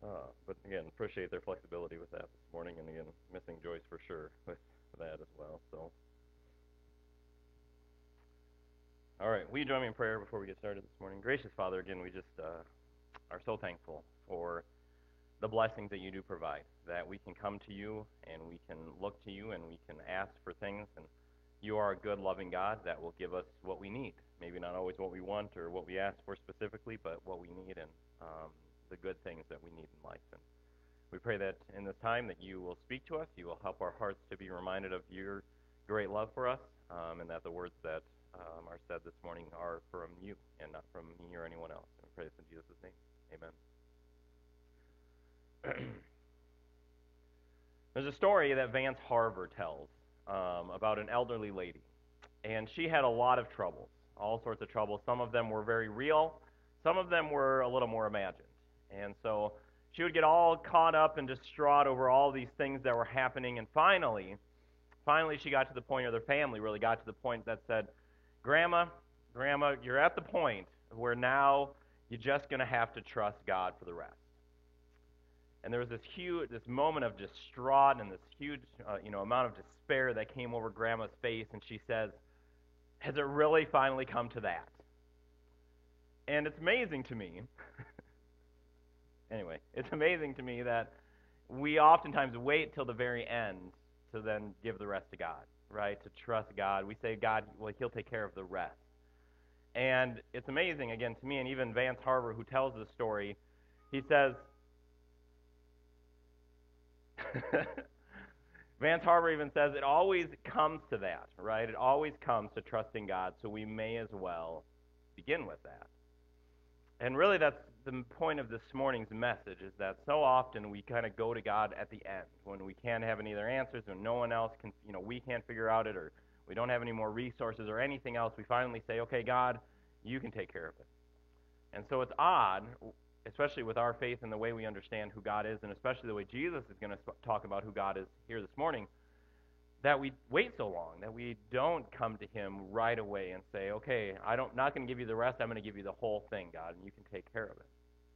But again, appreciate their flexibility with that this morning, and again, missing Joyce for sure with that as well. So, all right, will you join me in prayer before we get started this morning? Gracious Father, again, we just are so thankful for the blessings that you do provide, that we can come to you and we can look to you and we can ask for things, and you are a good, loving God that will give us what we need. Maybe not always what we want or what we ask for specifically, but what we need and the good things that we need in life. And we pray that in this time that you will speak to us, you will help our hearts to be reminded of your great love for us, and that the words that are said this morning are from you and not from me or anyone else. And we pray this in Jesus' name. Amen. There's a story that Vance Harver tells about an elderly lady, and she had a lot of troubles, all sorts of troubles. Some of them were very real, some of them were a little more imagined. And so she would get all caught up and distraught over all these things that were happening, and finally she got to the point, or their family really got to the point that said, Grandma, you're at the point where now you're just going to have to trust God for the rest. And there was this moment of distraught and this huge, amount of despair that came over Grandma's face, and she says, "Has it really finally come to that?" And it's amazing to me. Anyway, it's amazing to me that we oftentimes wait till the very end to then give the rest to God, right? To trust God. We say, God, well, He'll take care of the rest. And it's amazing, again, to me, and even Vance Harver, who tells the story, he says, Vance Harver even says it always comes to that, right? It always comes to trusting God, so we may as well begin with that. And really that's the point of this morning's message, is that so often we kind of go to God at the end, when we can't have any other answers, when no one else can, we can't figure out it, or we don't have any more resources or anything else. We finally say, okay, God, you can take care of it. And so it's odd, especially with our faith and the way we understand who God is, and especially the way Jesus is going to talk about who God is here this morning, that we wait so long, that we don't come to Him right away and say, okay, not going to give you the rest, I'm going to give you the whole thing, God, and you can take care of it.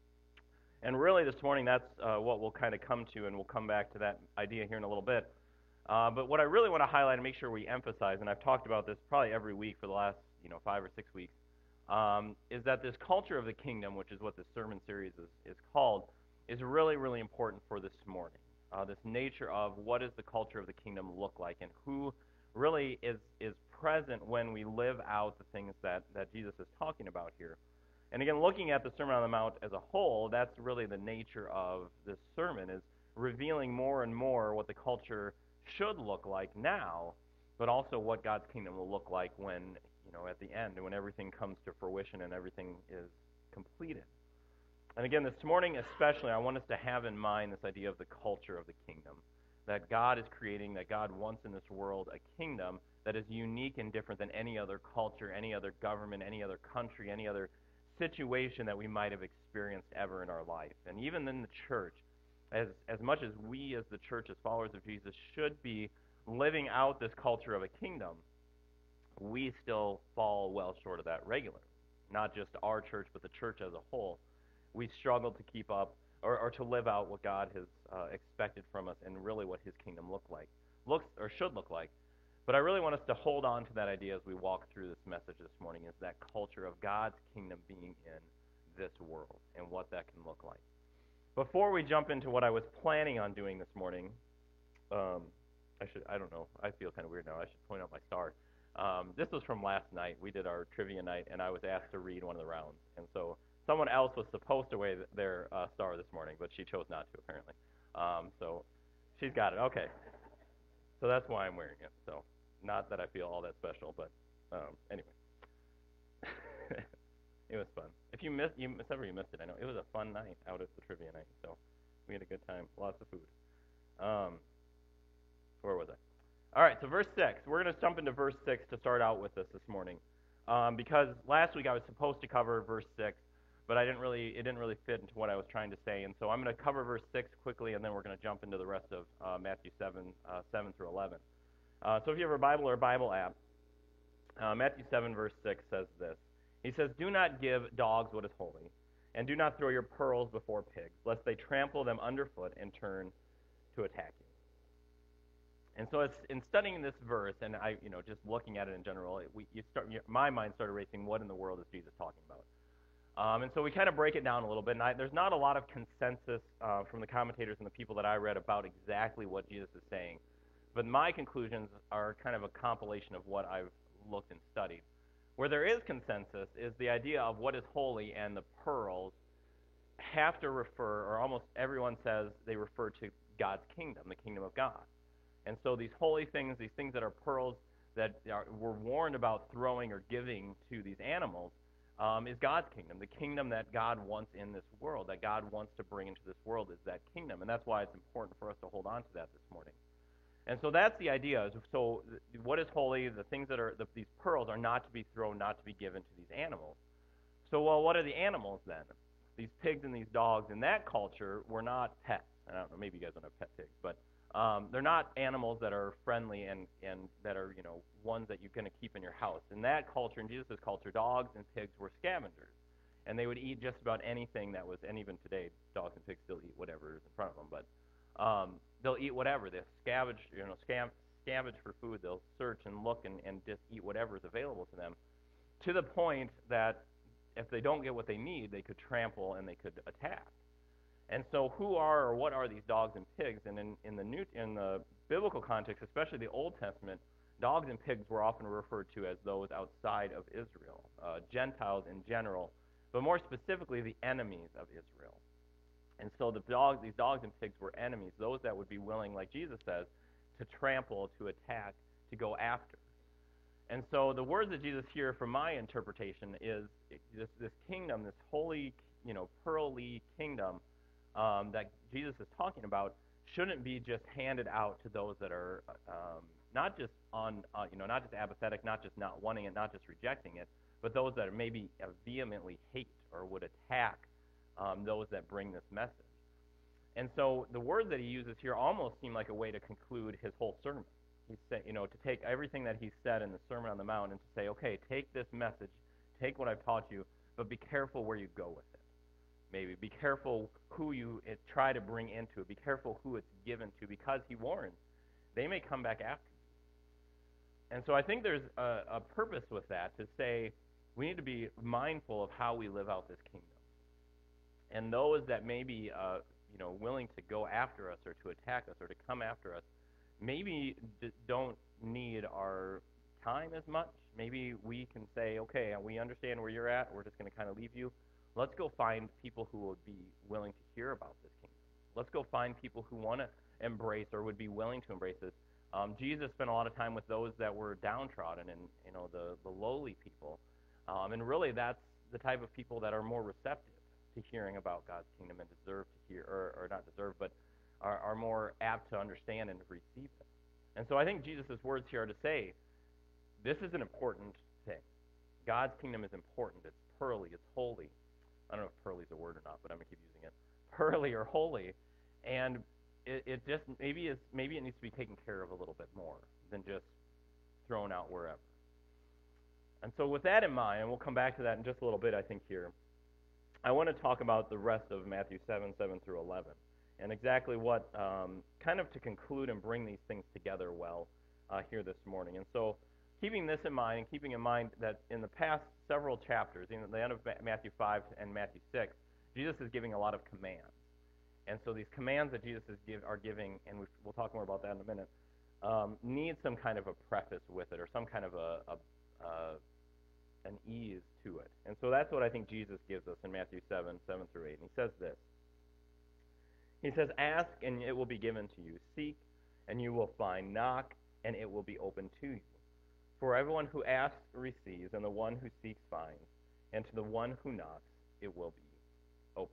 And really this morning, that's what we'll kind of come to, and we'll come back to that idea here in a little bit. But what I really want to highlight and make sure we emphasize, and I've talked about this probably every week for the last 5 or 6 weeks, is that this culture of the kingdom, which is what this sermon series is called, is really, really important for this morning. This nature of what does the culture of the kingdom look like, and who really is present when we live out the things that Jesus is talking about here. And again, looking at the Sermon on the Mount as a whole, that's really the nature of this sermon, is revealing more and more what the culture should look like now, but also what God's kingdom will look like when, at the end, when everything comes to fruition and everything is completed. And again, this morning especially, I want us to have in mind this idea of the culture of the kingdom, that God is creating, that God wants in this world a kingdom that is unique and different than any other culture, any other government, any other country, any other situation that we might have experienced ever in our life. And even in the church, as much as we as the church, as followers of Jesus, should be living out this culture of a kingdom, we still fall well short of that regularly. Not just our church, but the church as a whole. We struggle to keep up or to live out what God has expected from us, and really what His kingdom should look like. But I really want us to hold on to that idea as we walk through this message this morning, is that culture of God's kingdom being in this world and what that can look like. Before we jump into what I was planning on doing this morning, I don't know, I feel kind of weird now. I should point out my star. This was from last night. We did our trivia night, and I was asked to read one of the rounds. And so someone else was supposed to wear their star this morning, but she chose not to, apparently. So she's got it. Okay. So that's why I'm wearing it. So not that I feel all that special, but anyway. It was fun. If you missed it, I know. It was a fun night out at the trivia night. So we had a good time. Lots of food. Where was I? All right, so verse 6. We're going to jump into verse 6 to start out with this morning. Because last week I was supposed to cover verse 6, but it didn't really fit into what I was trying to say. And so I'm going to cover verse 6 quickly, and then we're going to jump into the rest of Matthew 7 through 11. So if you have a Bible or a Bible app, Matthew 7 verse 6 says this. He says, "Do not give dogs what is holy. And do not throw your pearls before pigs, lest they trample them underfoot and turn to attack you. And so it's, in studying this verse, and just looking at it in general, my mind started racing, what in the world is Jesus talking about? And so we kind of break it down a little bit, and there's not a lot of consensus from the commentators and the people that I read about exactly what Jesus is saying. But my conclusions are kind of a compilation of what I've looked and studied. Where there is consensus is the idea of what is holy, and the pearls have to refer, or almost everyone says they refer to God's kingdom, the kingdom of God. And so these holy things, these things that are pearls that we're warned about throwing or giving to these animals, is God's kingdom. The kingdom that God wants in this world, that God wants to bring into this world, is that kingdom. And that's why it's important for us to hold on to that this morning. And so that's the idea. So what is holy? The things that are, these pearls are not to be thrown, not to be given to these animals. So, well, what are the animals then? These pigs and these dogs in that culture were not pets. I don't know, maybe you guys don't have pet pigs, but they're not animals that are friendly and that are, ones that you're going to keep in your house. In that culture, in Jesus' culture, dogs and pigs were scavengers. And they would eat just about anything that was, and even today, dogs and pigs still eat whatever is in front of them, but they'll eat whatever. They'll scavenge for food. They'll search and look and just eat whatever is available to them, to the point that if they don't get what they need, they could trample and they could attack. And so who are, or what are these dogs and pigs? And in the biblical context, especially the Old Testament, dogs and pigs were often referred to as those outside of Israel, Gentiles in general, but more specifically the enemies of Israel. And so these dogs and pigs were enemies, those that would be willing, like Jesus says, to trample, to attack, to go after. And so the words that Jesus here, from my interpretation, is this kingdom, this holy, pearly kingdom that Jesus is talking about, shouldn't be just handed out to those that are not just not just apathetic, not just not wanting it, not just rejecting it, but those that maybe vehemently hate or would attack those that bring this message. And so the words that he uses here almost seem like a way to conclude his whole sermon. He said, to take everything that he said in the Sermon on the Mount and to say, okay, take this message, take what I've taught you, but be careful where you go with it. Maybe be careful who you try to bring into it. Be careful who it's given to, because he warns they may come back after you. And so I think there's a purpose with that, to say we need to be mindful of how we live out this kingdom. And those that may be willing to go after us or to attack us or to come after us maybe don't need our time as much. Maybe we can say, okay, we understand where you're at. We're just going to kind of leave you. Let's go find people who would be willing to hear about this kingdom. Let's go find people who want to embrace or would be willing to embrace this. Jesus spent a lot of time with those that were downtrodden and the lowly people. And really that's the type of people that are more receptive to hearing about God's kingdom and deserve to hear, or not deserve, but are more apt to understand and to receive it. And so I think Jesus' words here are to say, this is an important thing. God's kingdom is important. It's pearly. It's holy. I don't know if pearly is a word or not, but I'm going to keep using it. Pearly or holy. And it just, maybe it needs to be taken care of a little bit more than just thrown out wherever. And so with that in mind, and we'll come back to that in just a little bit, I think, here, I want to talk about the rest of Matthew 7 through 11, and exactly what, kind of to conclude and bring these things together well here this morning. And so keeping this in mind, and keeping in mind that in the past several chapters, in the end of Matthew 5 and Matthew 6, Jesus is giving a lot of commands. And so these commands that Jesus are giving, and we'll talk more about that in a minute, need some kind of a preface with it, or some kind of an ease to it. And so that's what I think Jesus gives us in Matthew 7 through 8. And he says this. He says, ask, and it will be given to you. Seek, and you will find. Knock, and it will be opened to you. For everyone who asks receives, and the one who seeks finds. And to the one who knocks, it will be opened.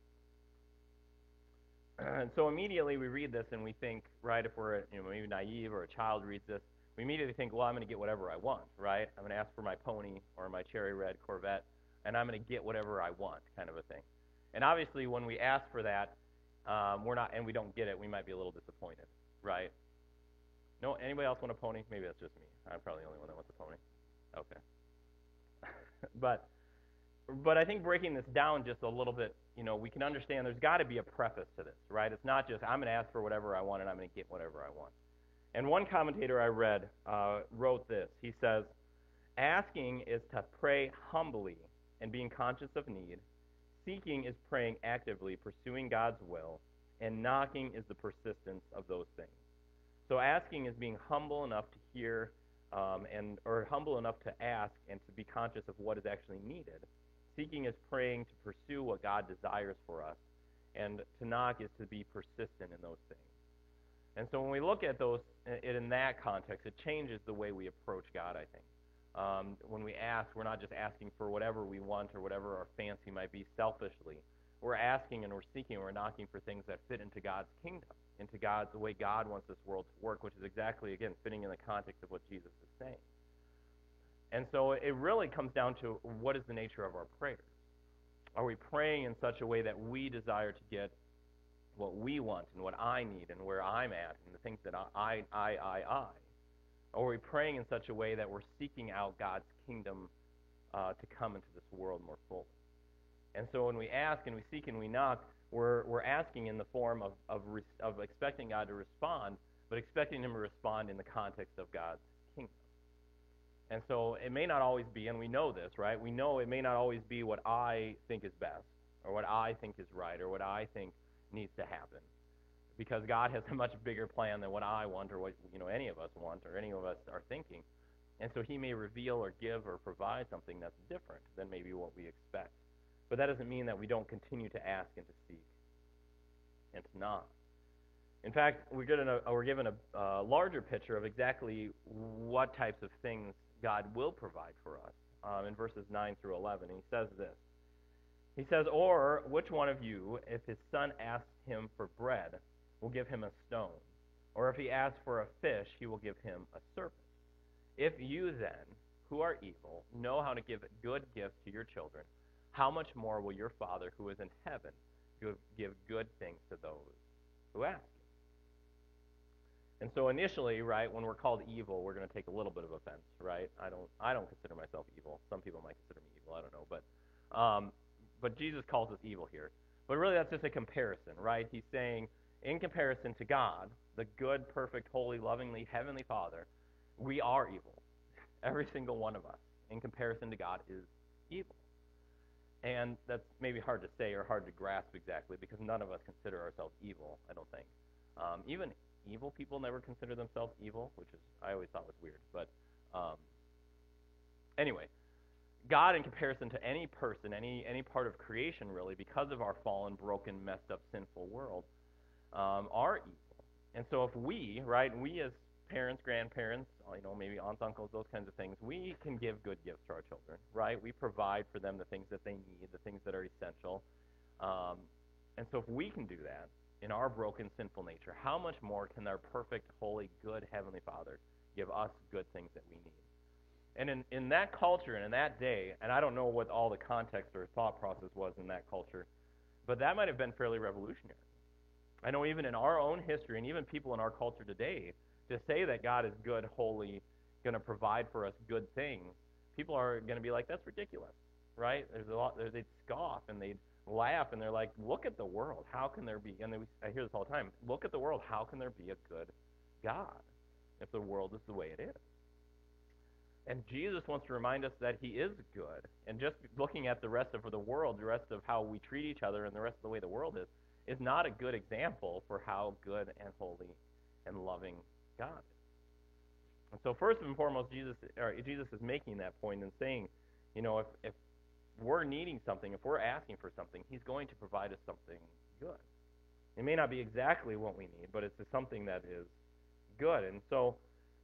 And so immediately we read this and we think, right, if we're maybe naive or a child reads this, we immediately think, well, I'm going to get whatever I want, right? I'm going to ask for my pony or my cherry red Corvette, and I'm going to get whatever I want, kind of a thing. And obviously, when we ask for that, we're not, and we don't get it, we might be a little disappointed, right? No, anybody else want a pony? Maybe that's just me. I'm probably the only one that wants a pony. Okay. But But I think breaking this down just a little bit, we can understand there's got to be a preface to this, right? It's not just I'm going to ask for whatever I want and I'm going to get whatever I want. And one commentator I read wrote this. He says, asking is to pray humbly and being conscious of need. Seeking is praying actively, pursuing God's will. And knocking is the persistence of those things. So asking is being humble enough to hear or humble enough to ask and to be conscious of what is actually needed. Seeking is praying to pursue what God desires for us. And to knock is to be persistent in those things. And so when we look at those in that context, it changes the way we approach God, I think. When we ask, we're not just asking for whatever we want or whatever our fancy might be selfishly. We're asking and we're seeking and we're knocking for things that fit into God's kingdom, into the way God wants this world to work, which is exactly, again, fitting in the context of what Jesus is saying. And so it really comes down to what is the nature of our prayers. Are we praying in such a way that we desire to get what we want and what I need and where I'm at and the things that I? Or are we praying in such a way that we're seeking out God's kingdom to come into this world more fully? And so when we ask and we seek and we knock, we're asking in the form of expecting God to respond, but expecting Him to respond in the context of God's kingdom. And so it may not always be, and we know this, right? We know it may not always be what I think is best, or what I think is right, or what I think needs to happen, because God has a much bigger plan than what I want, or what any of us want, or any of us are thinking. And so He may reveal or give or provide something that's different than maybe what we expect. But that doesn't mean that we don't continue to ask and to seek and to knock. In fact, we're given a larger picture of exactly what types of things God will provide for us in verses 9 through 11. And he says this. He says, or which one of you, if his son asks him for bread, will give him a stone? Or if he asks for a fish, he will give him a serpent? If you then, who are evil, know how to give good gifts to your children, how much more will your Father who is in heaven give good things to those who ask him? And so initially, right, when we're called evil, we're going to take a little bit of offense, right? I don't consider myself evil. Some people might consider me evil. I don't know, but Jesus calls us evil here. But really, that's just a comparison, right? He's saying, in comparison to God, the good, perfect, holy, lovingly, heavenly Father, we are evil. Every single one of us, in comparison to God, is evil. And that's maybe hard to say or hard to grasp exactly, because none of us consider ourselves evil, I don't think. Even evil people never consider themselves evil, which I always thought was weird. But anyway, God, in comparison to any person, any part of creation, really, because of our fallen, broken, messed up, sinful world, are evil. And so if we as parents, grandparents, maybe aunts, uncles, those kinds of things, we can give good gifts to our children, right? We provide for them the things that they need, the things that are essential. And so if we can do that in our broken, sinful nature, how much more can our perfect, holy, good Heavenly Father give us good things that we need? And in that culture and in that day, and I don't know what all the context or thought process was in that culture, but that might have been fairly revolutionary. I know even in our own history, and even people in our culture today, to say that God is good, holy, going to provide for us good things, people are going to be like, that's ridiculous, right? They'd scoff and they'd laugh and they're like, look at the world, how can there be, and I hear this all the time, look at the world, how can there be a good God if the world is the way it is? And Jesus wants to remind us that He is good. And just looking at the rest of the world, the rest of how we treat each other and the rest of the way the world is not a good example for how good and holy and loving God is. And so first and foremost, Jesus is making that point and saying, if we're needing something, if we're asking for something, He's going to provide us something good. It may not be exactly what we need, but it's something that is good. And so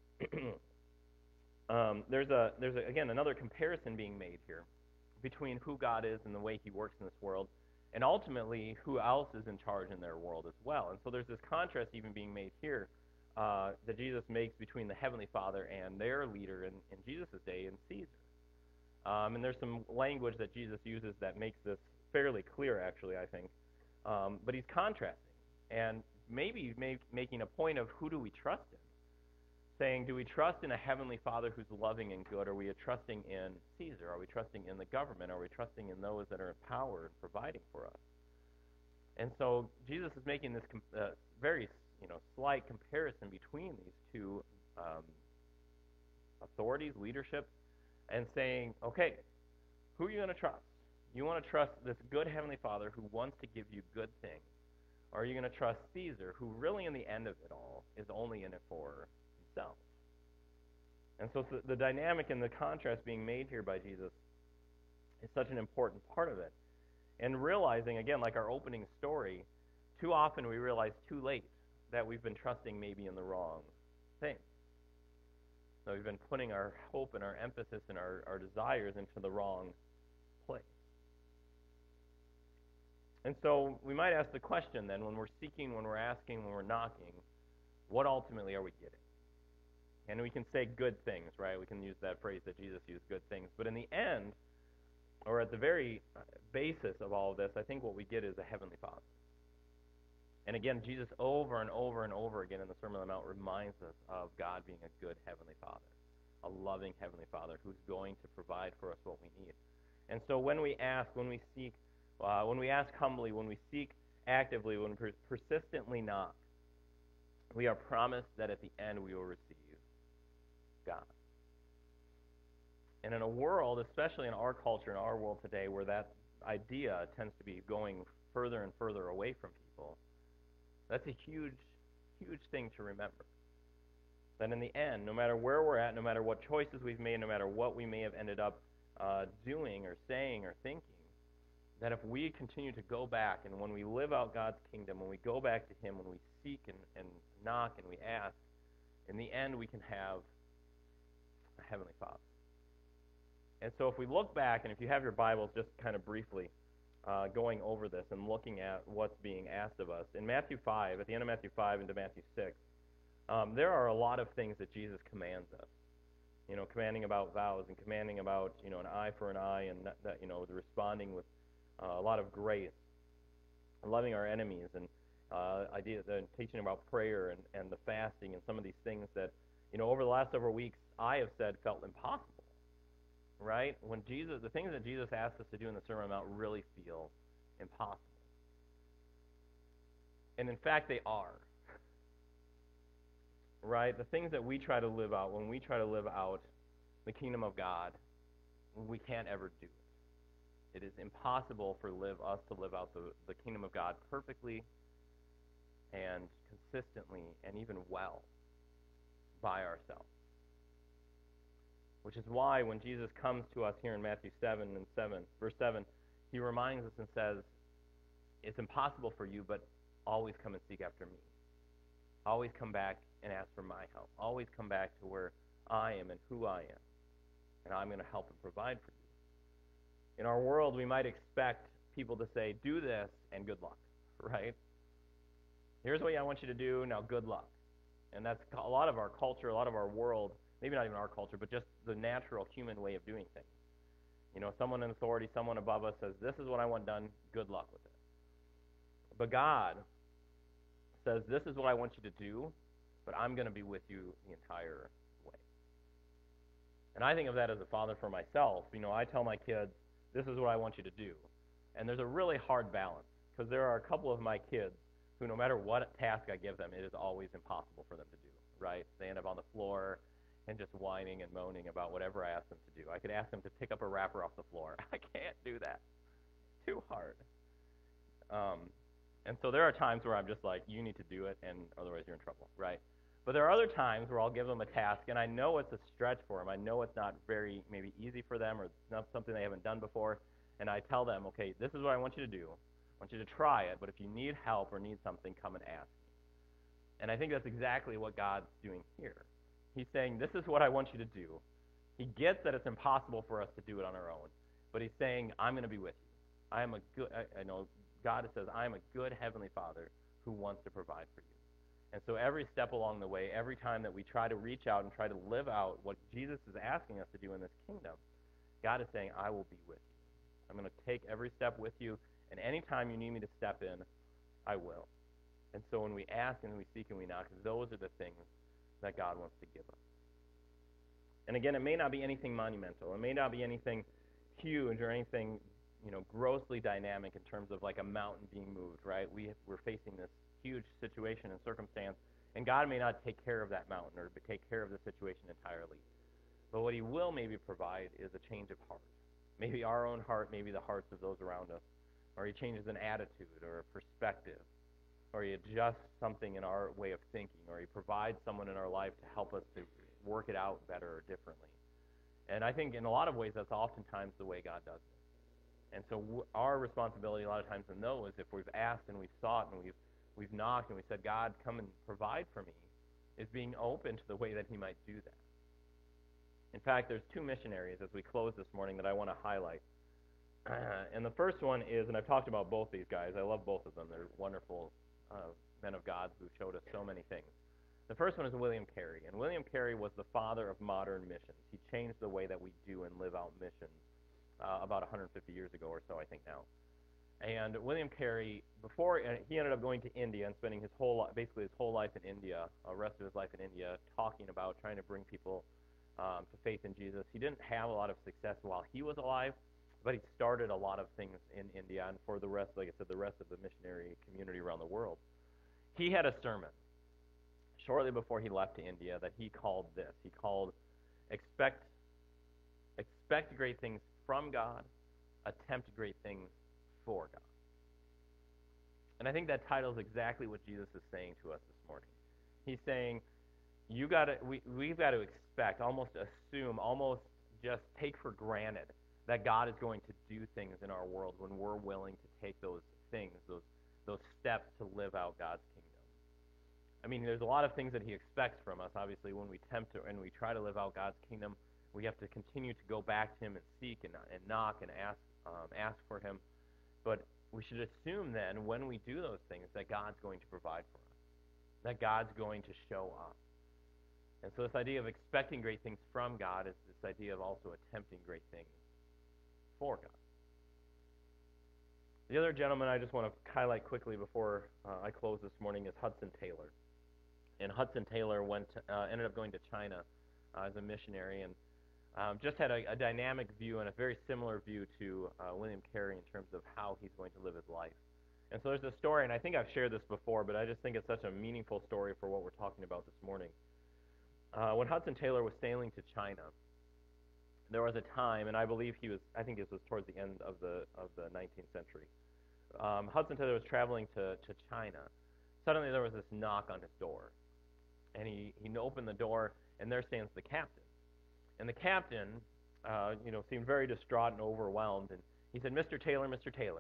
there's again another comparison being made here between who God is and the way He works in this world, and ultimately who else is in charge in their world as well. And so there's this contrast even being made here that Jesus makes between the Heavenly Father and their leader in Jesus' day, in Caesar. And there's some language that Jesus uses that makes this fairly clear, actually, I think. But He's contrasting and maybe making a point of who do we trust in. saying, do we trust in a heavenly Father who's loving and good, or are we trusting in Caesar? Are we trusting in the government? Are we trusting in those that are in power and providing for us? And so Jesus is making this very slight comparison between these two authorities, leadership, and saying, okay, who are you going to trust? You want to trust this good heavenly Father who wants to give you good things, or are you going to trust Caesar, who really in the end of it all is only in it for himself? And so the dynamic and the contrast being made here by Jesus is such an important part of it. And realizing, again, like our opening story, too often we realize too late that we've been trusting maybe in the wrong thing. So we've been putting our hope and our emphasis and our desires into the wrong place. And so we might ask the question then, when we're seeking, when we're asking, when we're knocking, what ultimately are we getting? And we can say good things, right? We can use that phrase that Jesus used, good things. But in the end, or at the very basis of all of this, I think what we get is a heavenly Father. And again, Jesus over and over and over again in the Sermon on the Mount reminds us of God being a good heavenly Father, a loving heavenly Father who's going to provide for us what we need. And so when we ask, when we seek, when we ask humbly, when we seek actively, when we persistently knock, we are promised that at the end we will receive God. And in a world, especially in our culture, in our world today, where that idea tends to be going further and further away from people, that's a huge, huge thing to remember. That in the end, no matter where we're at, no matter what choices we've made, no matter what we may have ended up doing or saying or thinking, that if we continue to go back, and when we live out God's kingdom, when we go back to Him, when we seek and knock and we ask, in the end we can have a heavenly Father. And so if we look back, and if you have your Bibles, just kind of briefly going over this and looking at what's being asked of us, in Matthew 5, at the end of Matthew 5 into Matthew 6, there are a lot of things that Jesus commands us. Commanding about vows and commanding about, an eye for an eye, and that, the responding with a lot of grace, loving our enemies, and ideas and teaching about prayer and the fasting and some of these things that, over the last several weeks I have said felt impossible. Right? When the things that Jesus asked us to do in the Sermon on the Mount really feel impossible. And in fact, they are. Right? The things that we try to live out, when we try to live out the kingdom of God, we can't ever do it. It is impossible for us to live out the kingdom of God perfectly and consistently and even well by ourselves. Which is why when Jesus comes to us here in Matthew 7, verse 7, He reminds us and says, it's impossible for you, but always come and seek after me. Always come back and ask for my help. Always come back to where I am and who I am. And I'm going to help and provide for you. In our world, we might expect people to say, do this and good luck, right? Here's what I want you to do, now good luck. And that's a lot of our culture, a lot of our world. Maybe not even our culture, but just the natural human way of doing things. Someone in authority, someone above us says, this is what I want done, good luck with it. But God says, this is what I want you to do, but I'm going to be with you the entire way. And I think of that as a father for myself. I tell my kids, this is what I want you to do. And there's a really hard balance, because there are a couple of my kids who, no matter what task I give them, it is always impossible for them to do, right? They end up on the floor and just whining and moaning about whatever I ask them to do. I could ask them to pick up a wrapper off the floor. I can't do that. Too hard. And so there are times where I'm just like, you need to do it, and otherwise you're in trouble, right? But there are other times where I'll give them a task, and I know it's a stretch for them. I know it's not very maybe easy for them, or it's not something they haven't done before, and I tell them, okay, this is what I want you to do. I want you to try it, but if you need help or need something, come and ask me. And I think that's exactly what God's doing here. He's saying, this is what I want you to do. He gets that it's impossible for us to do it on our own, but He's saying, I'm going to be with you. I know God says, I am a good heavenly Father who wants to provide for you. And so every step along the way, every time that we try to reach out and try to live out what Jesus is asking us to do in this kingdom, God is saying, I will be with you. I'm going to take every step with you, and any time you need me to step in, I will. And so when we ask and we seek and we knock, those are the things that God wants to give us. And again, it may not be anything monumental. It may not be anything huge or anything, grossly dynamic in terms of like a mountain being moved, right? We're facing this huge situation and circumstance, and God may not take care of that mountain or take care of the situation entirely. But what he will maybe provide is a change of heart. Maybe our own heart, maybe the hearts of those around us. Or he changes an attitude or a perspective. Or he adjusts something in our way of thinking. Or he provides someone in our life to help us to work it out better or differently. And I think in a lot of ways that's oftentimes the way God does it. And so our responsibility a lot of times to know is if we've asked and we've sought and we've knocked and we said, God, come and provide for me, is being open to the way that he might do that. In fact, there's two missionaries as we close this morning that I want to highlight. And the first one is, and I've talked about both these guys. I love both of them. They're wonderful men of God who showed us so many things. The first one is William Carey. And William Carey was the father of modern missions. He changed the way that we do and live out missions about 150 years ago or so, I think now. And William Carey, he ended up going to India and spending basically his whole life in India, the rest of his life in India, talking about trying to bring people to faith in Jesus. He didn't have a lot of success while he was alive, but he started a lot of things in India and for the rest, like I said, the rest of the missionary community around the world. He had a sermon shortly before he left to India that he called this. He called, expect great things from God, attempt great things for God. And I think that title is exactly what Jesus is saying to us this morning. He's saying, we've got to expect, almost assume, almost just take for granted that God is going to do things in our world when we're willing to take those things, those steps to live out God's kingdom. I mean, there's a lot of things that he expects from us. Obviously, when we tempt and we try to live out God's kingdom, we have to continue to go back to him and seek and knock and ask for him. But we should assume then, when we do those things, that God's going to provide for us, that God's going to show up. And so this idea of expecting great things from God is this idea of also attempting great things for God. The other gentleman I just want to highlight quickly before I close this morning is Hudson Taylor. And Hudson Taylor ended up going to China as a missionary and just had a dynamic view and a very similar view to William Carey in terms of how he's going to live his life. And so there's a story, and I think I've shared this before, but I just think it's such a meaningful story for what we're talking about this morning. When Hudson Taylor was sailing to China, there was a time, and I think it was towards the end of the 19th century. Hudson Taylor was traveling to China. Suddenly there was this knock on his door. And he opened the door, and there stands the captain. And the captain, seemed very distraught and overwhelmed. And he said, Mr. Taylor,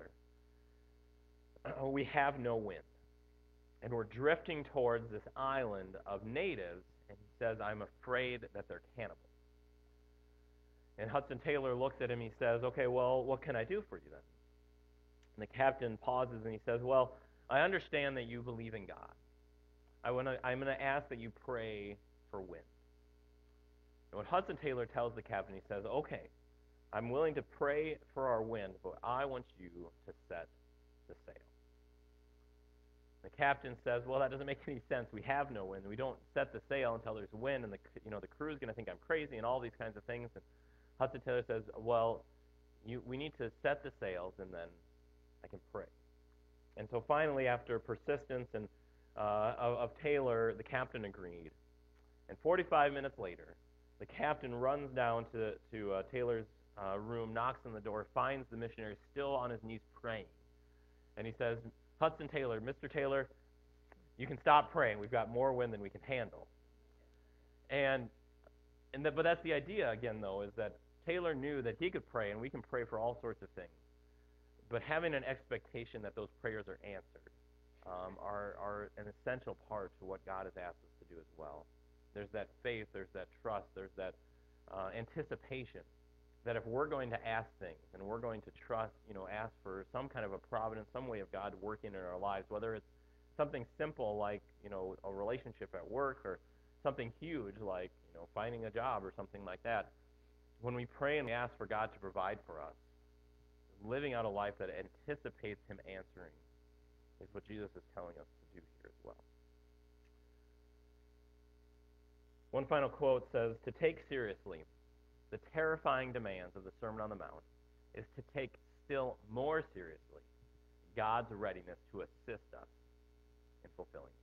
we have no wind. And we're drifting towards this island of natives. And he says, I'm afraid that they're cannibals. And Hudson Taylor looks at him. He says, okay, well, what can I do for you then? And the captain pauses and he says, well, I understand that you believe in God. I'm going to ask that you pray for wind. And what Hudson Taylor tells the captain, he says, okay, I'm willing to pray for our wind, but I want you to set the sail. The captain says, well, that doesn't make any sense. We have no wind. We don't set the sail until there's wind, and the crew's going to think I'm crazy and all these kinds of things. And Hudson Taylor says, well, we need to set the sails, and then I can pray. And so finally, after persistence and of Taylor, the captain agreed. And 45 minutes later, the captain runs down to Taylor's room, knocks on the door, finds the missionary still on his knees praying. And he says, Hudson Taylor, Mr. Taylor, you can stop praying. We've got more wind than we can handle. But that's the idea, again, though, is that Taylor knew that he could pray, and we can pray for all sorts of things. But having an expectation that those prayers are answered are an essential part to what God has asked us to do as well. There's that faith, there's that trust, there's that anticipation that if we're going to ask things and we're going to trust, ask for some kind of a providence, some way of God working in our lives, whether it's something simple like, a relationship at work or something huge like, finding a job or something like that, when we pray and we ask for God to provide for us, living out a life that anticipates him answering is what Jesus is telling us to do here as well. One final quote says, "To take seriously the terrifying demands of the Sermon on the Mount is to take still more seriously God's readiness to assist us in fulfilling them."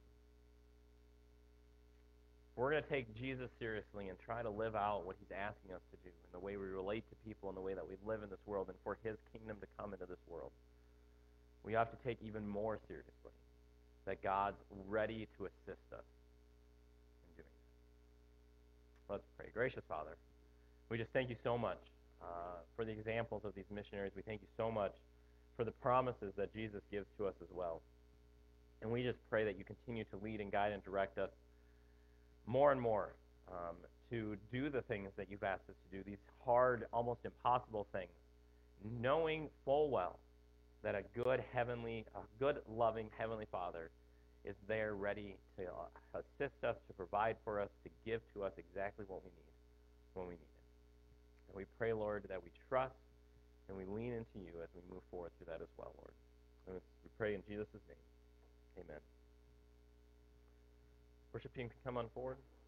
We're going to take Jesus seriously and try to live out what he's asking us to do in the way we relate to people, in the way that we live in this world, and for his kingdom to come into this world. We have to take even more seriously that God's ready to assist us in doing that. Let's pray. Gracious Father, we just thank you so much for the examples of these missionaries. We thank you so much for the promises that Jesus gives to us as well. And we just pray that you continue to lead and guide and direct us more and more to do the things that you've asked us to do, these hard, almost impossible things, knowing full well that a good, loving Heavenly Father is there ready to assist us, to provide for us, to give to us exactly what we need when we need it. And we pray, Lord, that we trust and we lean into you as we move forward through that as well, Lord. And we pray in Jesus' name. Amen. Worship team can come on forward.